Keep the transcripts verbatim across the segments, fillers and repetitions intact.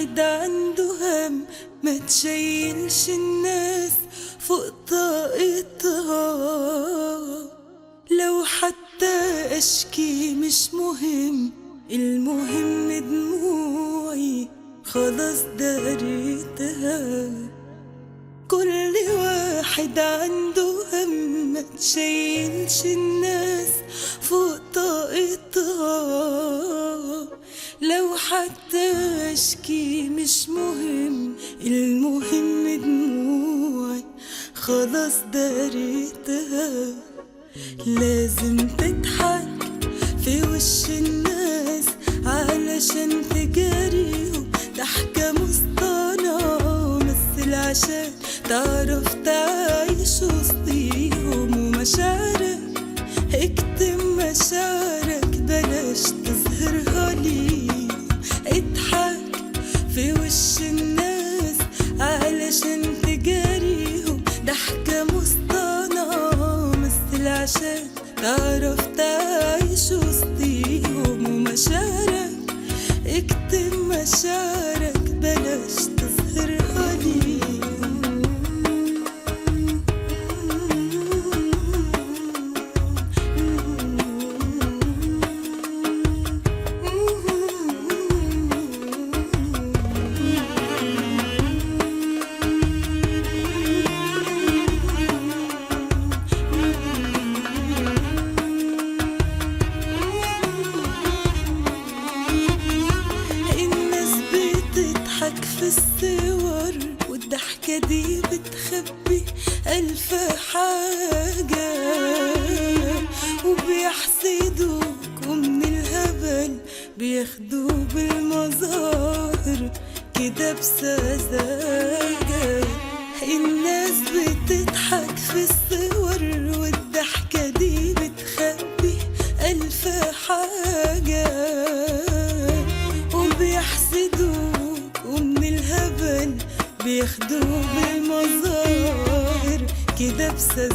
واحد عنده هم ما تشيلش الناس فوق طاقتها. لو حتى اشكي مش مهم، المهم دموعي خلاص داريتها. كل واحد عنده هم ما تشيلش الناس فوق طاقتها. لو حتى اشكي مش مهم، المهم دموعي خلاص داريتها. لازم تضحك في وش الناس علشان تجاريهم، ضحكة مصطنعة مثل عشان تعرف تعيش وسطيهم. ومشاعرك اكتم مشاعرك بلاش تظهرها ليهم. اضحك في وش الناس علشان تجاريهم، ضحكة مصطنعة مثل عشان تعرف تعيش وسطيهم. ومشاعرك اكتم مشاعرك بلاش تظهرها ليهم. في الصور والضحكة دي بتخبي ألف حاجة، وبيحسدوك ومن الهبل بياخدوا بالمظاهر كده بسذاجة. الناس بتضحك في الصور والضحكة دي بتخبي ألف حاجة، وبيحسدوك ومن الهبل بياخدوا بالمظاهر كده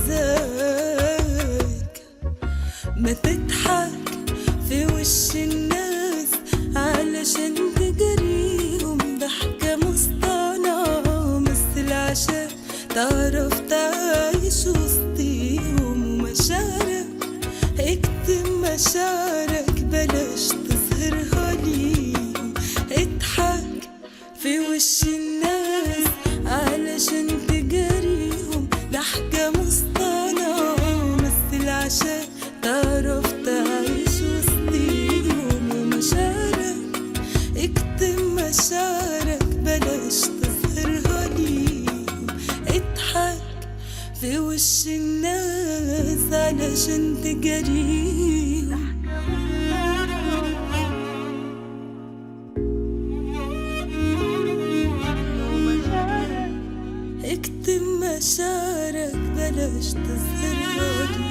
بسذاجة. ما تضحك في وش الناس علشان تجاريهم، ضحكة مصطنعة مثل عشان تعرف تعيش وسطيهم. ومشاعرك اكتم مشاعرك بلاش تظهرها ليهم. اضحك في وش الناس علشان تجاريهم، ضحكة مصطنعة مثل عشان تعرف تعيش وسطيهم. ومشاعرك اكتم مشاعرك بلاش تظهرها ليهم. اضحك في وش الناس علشان تجاريهم. اكتم مشاعرك بلاش تظهرها لي.